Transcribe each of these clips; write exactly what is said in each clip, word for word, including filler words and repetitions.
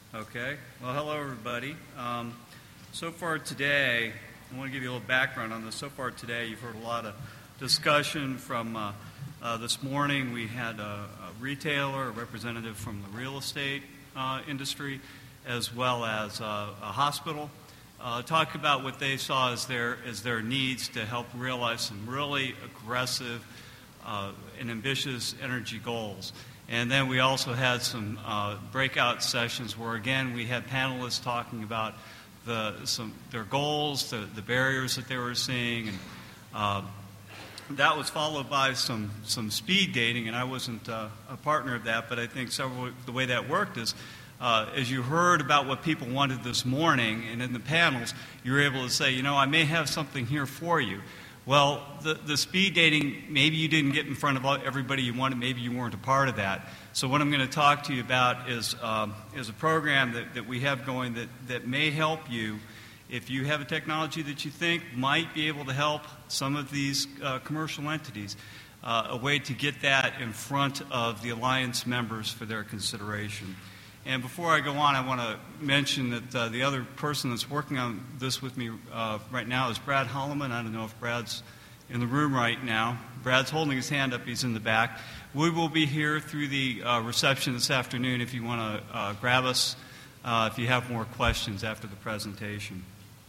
Okay. Well, hello, everybody. Um, so far today, I want to give you a little background on this. So far today, you've heard a lot of discussion from uh, uh, this morning. We had a, a retailer, a representative from the real estate uh, industry, as well as uh, a hospital, uh, talk about what they saw as their as their needs to help realize some really aggressive uh, and ambitious energy goals. And then we also had some uh, breakout sessions where, again, we had panelists talking about the, some, their goals, the, the barriers that they were seeing. And uh, that was followed by some, some speed dating, and I wasn't uh, a partner of that, but I think several, the way that worked is, uh, as you heard about what people wanted this morning, and in the panels, you were able to say, you know, I may have something here for you. Well, the, the speed dating, maybe you didn't get in front of everybody you wanted, maybe you weren't a part of that. So what I'm going to talk to you about is, um, is a program that, that we have going that, that may help you if you have a technology that you think might be able to help some of these uh, commercial entities, uh, a way to get that in front of the Alliance members for their consideration. And before I go on, I want to mention that uh, the other person that's working on this with me uh, right now is Brad Holloman. I don't know if Brad's in the room right now. Brad's holding his hand up. He's in the back. We will be here through the uh, reception this afternoon if you want to uh, grab us, uh, if you have more questions after the presentation.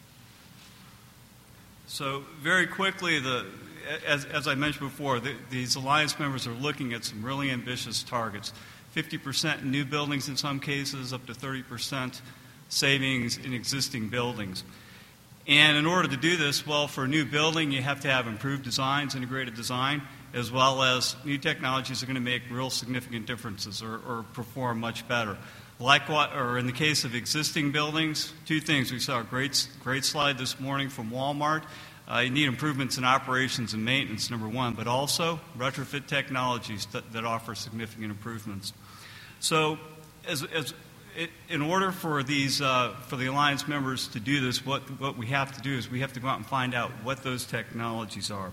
So very quickly, the, as, as I mentioned before, the, these Alliance members are looking at some really ambitious targets. fifty percent in new buildings in some cases, up to thirty percent savings in existing buildings. And in order to do this, well, for a new building, you have to have improved designs, integrated design, as well as new technologies are going to make real significant differences or, or perform much better. Likewise, or in the case of existing buildings, two things. We saw a great, great slide this morning from Walmart. Uh, you need improvements in operations and maintenance, number one, but also retrofit technologies that, that offer significant improvements. So, as, as it, in order for these uh, for the Alliance members to do this, what what we have to do is we have to go out and find out what those technologies are.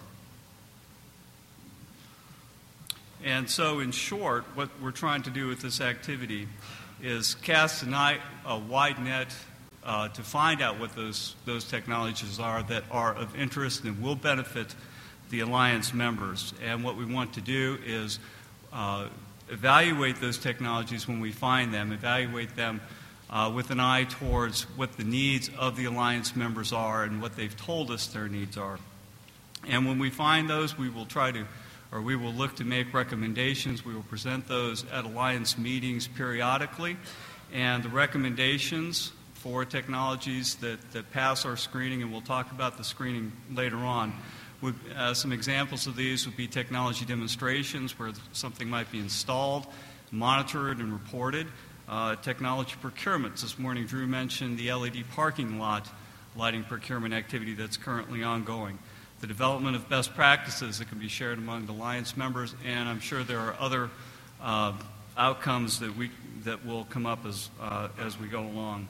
And so, in short, what we're trying to do with this activity is cast a, night, a wide net uh, to find out what those those technologies are that are of interest and will benefit the Alliance members. And what we want to do is uh, evaluate those technologies when we find them, evaluate them uh, with an eye towards what the needs of the Alliance members are and what they've told us their needs are. And when we find those, we will try to, or we will look to make recommendations. We will present those at Alliance meetings periodically. And the recommendations for technologies that, that pass our screening, and we'll talk about the screening later on, Would, uh, some examples of these would be technology demonstrations where something might be installed, monitored, and reported. Uh, technology procurements. This morning, Drew mentioned the L E D parking lot lighting procurement activity that's currently ongoing. The development of best practices that can be shared among the Alliance members, and I'm sure there are other uh, outcomes that we that will come up as uh, as we go along.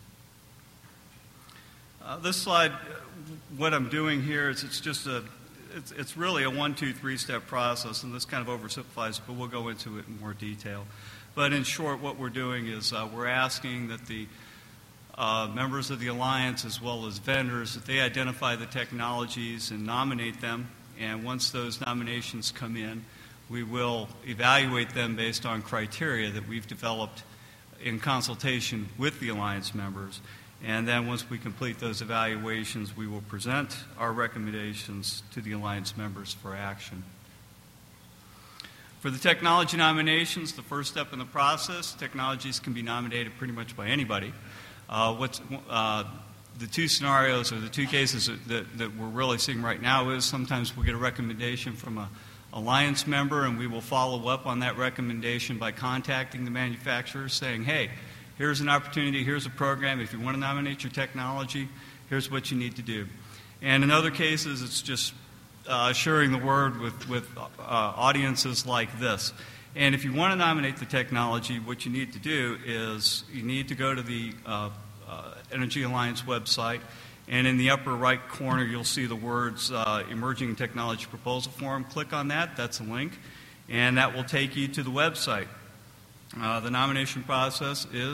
Uh, this slide, what I'm doing here is it's just a, it's, it's really a one, two, three step process, and this kind of oversimplifies it, but we'll go into it in more detail. But in short, what we're doing is uh, we're asking that the uh, members of the Alliance, as well as vendors, that they identify the technologies and nominate them, and once those nominations come in, we will evaluate them based on criteria that we've developed in consultation with the Alliance members. And then once we complete those evaluations, we will present our recommendations to the Alliance members for action. For the technology nominations, the first step in the process, technologies can be nominated pretty much by anybody. Uh, what's, uh, the two scenarios or the two cases that, that we're really seeing right now is sometimes we'll get a recommendation from a Alliance member, and we will follow up on that recommendation by contacting the manufacturer saying, hey, here's an opportunity, here's a program. If you want to nominate your technology, here's what you need to do. And in other cases, it's just uh, sharing the word with, with uh, audiences like this. And if you want to nominate the technology, what you need to do is you need to go to the uh, uh, Energy Alliance website, and in the upper right corner, you'll see the words uh, Emerging Technology Proposal Form. Click on that. That's a link. And that will take you to the website. Uh, the nomination process is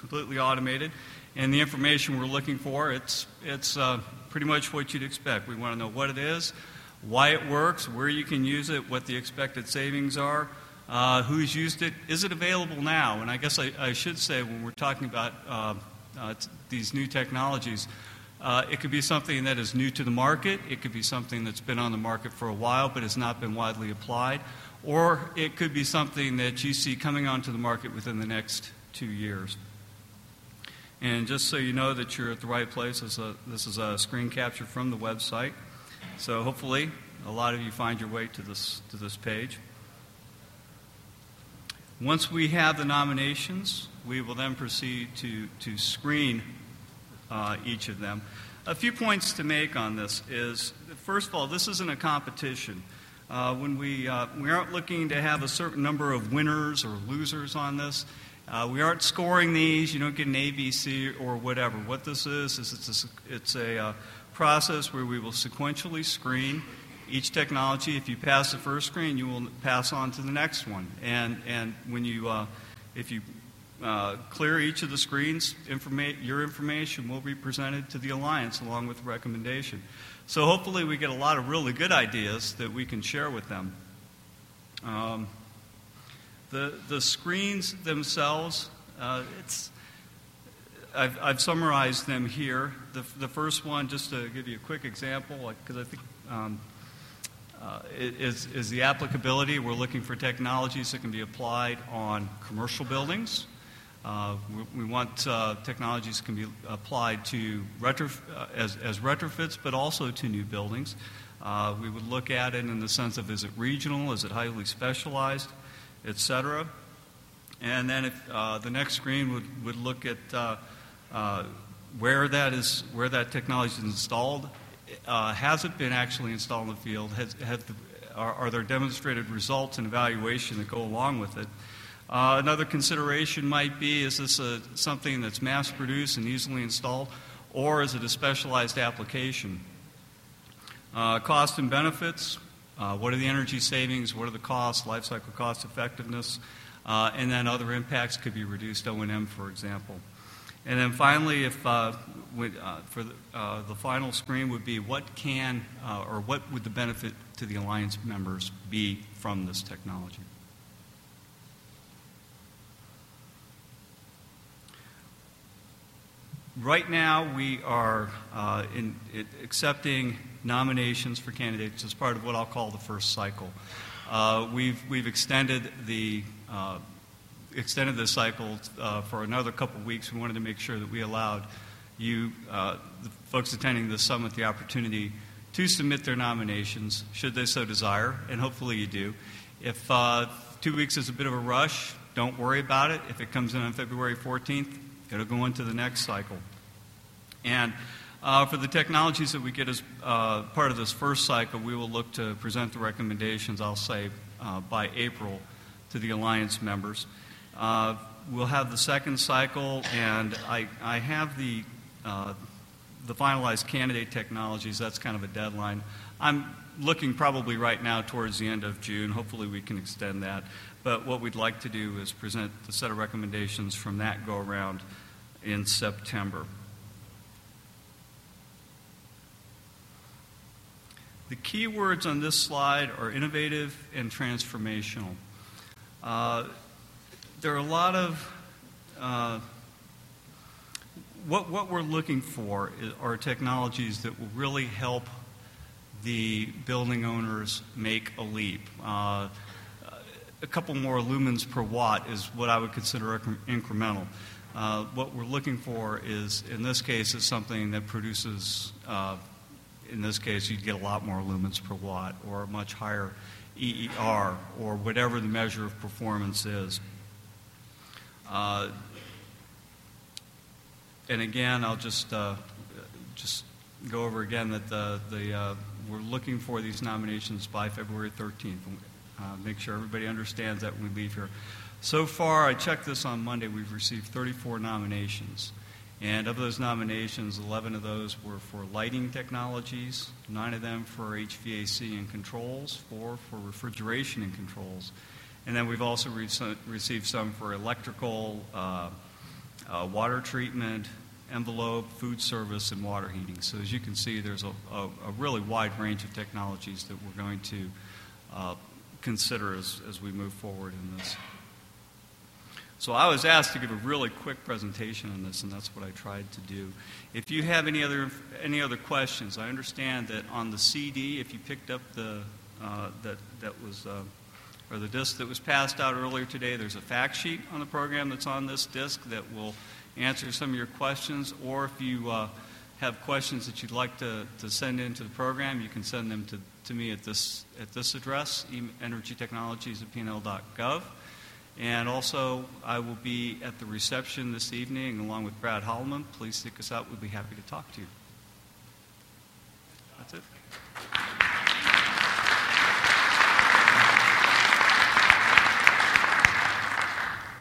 completely automated. And the information we're looking for, it's, it's uh, pretty much what you'd expect. We want to know what it is, why it works, where you can use it, what the expected savings are, uh, who's used it, is it available now? And I guess I, I should say when we're talking about uh, uh, t- these new technologies, uh, it could be something that is new to the market, it could be something that's been on the market for a while but has not been widely applied, or it could be something that you see coming onto the market within the next two years. And just so you know that you're at the right place, this is a, this is a screen capture from the website. So hopefully a lot of you find your way to this, to this page. Once we have the nominations, we will then proceed to, to screen uh, each of them. A few points to make on this is, first of all, this isn't a competition. Uh, when we, uh, we aren't looking to have a certain number of winners or losers on this. Uh, we aren't scoring these. You don't get an A, B, C, or whatever. What this is, is it's a, it's a uh, process where we will sequentially screen each technology. If you pass the first screen, you will pass on to the next one. And, and when you, uh, if you uh, clear each of the screens, informa- your information will be presented to the Alliance along with the recommendation. So hopefully we get a lot of really good ideas that we can share with them. Um, The, the screens themselves, uh, it's, I've, I've summarized them here. The, the first one, just to give you a quick example, because I think um, uh, is, is the applicability. We're looking for technologies that can be applied on commercial buildings. Uh, we, we want uh, technologies that can be applied to retro, uh, as, as retrofits, but also to new buildings. Uh, we would look at it in the sense of, is it regional, is it highly specialized, et cetera. And then if, uh, the next screen would, would look at uh, uh, where that is, where that technology is installed. Uh, has it been actually installed in the field? Has, has the, are, are there demonstrated results and evaluation that go along with it? Uh, another consideration might be, is this a, something that's mass-produced and easily installed, or is it a specialized application? Uh, cost and benefits. Uh, what are the energy savings? What are the costs, life cycle cost effectiveness? Uh, and then other impacts could be reduced O and M, for example. And then finally, if uh, would, uh, for the, uh, the final screen would be what can uh, or what would the benefit to the Alliance members be from this technology? Right now, we are uh, in, in accepting nominations for candidates as part of what I'll call the first cycle. Uh, we've we've extended the uh, extended the cycle uh, for another couple of weeks. We wanted to make sure that we allowed you, uh, the folks attending the summit, the opportunity to submit their nominations, should they so desire, and hopefully you do. If uh, two weeks is a bit of a rush, don't worry about it. If it comes in on February fourteenth, it'll go into the next cycle. And uh, for the technologies that we get as uh, part of this first cycle, we will look to present the recommendations, I'll say, uh, by April to the Alliance members. Uh, we'll have the second cycle, and I, I have the, uh, the finalized candidate technologies. That's kind of a deadline. I'm looking probably right now towards the end of June. Hopefully we can extend that. But what we'd like to do is present the set of recommendations from that go-around in September. The key words on this slide are innovative and transformational. Uh, there are a lot of, uh, what, what we're looking for is, are technologies that will really help the building owners make a leap. Uh, a couple more lumens per watt is what I would consider incremental. Uh, what we're looking for is, in this case, is something that produces, uh, in this case, you'd get a lot more lumens per watt, or a much higher E E R, or whatever the measure of performance is. Uh, and again, I'll just uh, just go over again that the, the uh, we're looking for these nominations by February thirteenth. Uh, make sure everybody understands that when we leave here. So far, I checked this on Monday, we've received thirty-four nominations. And of those nominations, eleven of those were for lighting technologies, nine of them for H V A C and controls, four for refrigeration and controls. And then we've also re- received some for electrical, uh, uh, water treatment, envelope, food service, and water heating. So as you can see, there's a, a, a really wide range of technologies that we're going to uh, consider as, as we move forward in this. So I was asked to give a really quick presentation on this, and that's what I tried to do. If you have any other any other questions, I understand that on the C D, if you picked up the uh, that that was uh, or the disc that was passed out earlier today, there's a fact sheet on the program that's on this disc that will answer some of your questions. Or if you uh, have questions that you'd like to, to send into the program, you can send them to, to me at this at this address, energy technologies at p n l dot gov. And also, I will be at the reception this evening along with Brad Holloman. Please stick us out. We'll be happy to talk to you. That's it.